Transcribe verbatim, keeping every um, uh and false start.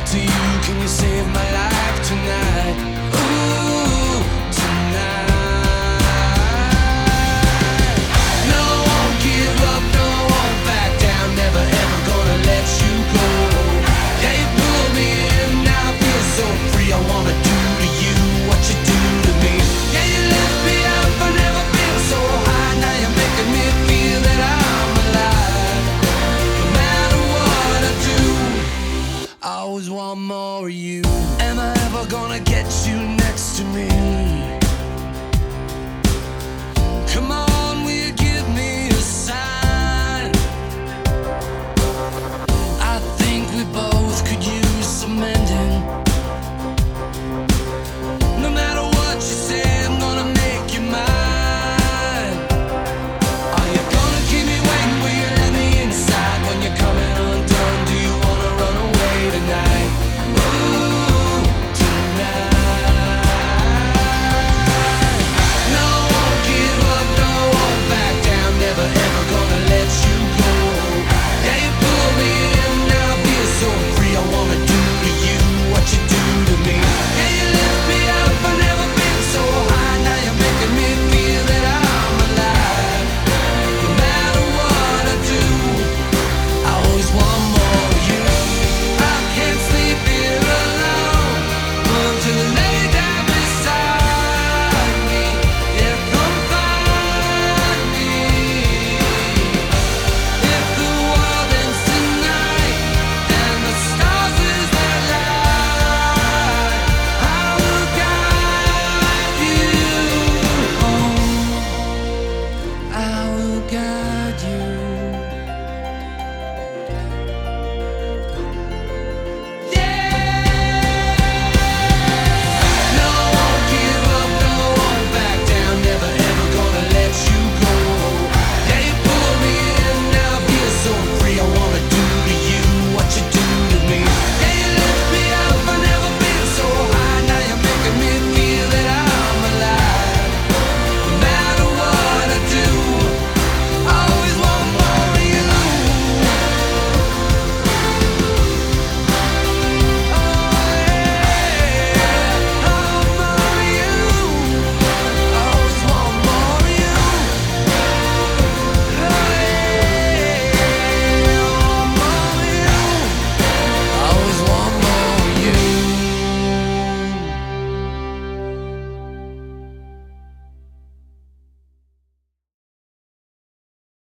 to you. Can you save my life tonight? Ooh, tonight. No, I won't give up, no, I won't back down. Never ever gonna let you go. Yeah, you pulled me in, now I feel so free. I wanna do to you what you do to me. Yeah, you lift me up, I never feel so high. Now you're making me feel that I'm alive. No matter what I do, I always want more of you. Am I ever gonna get you next to me?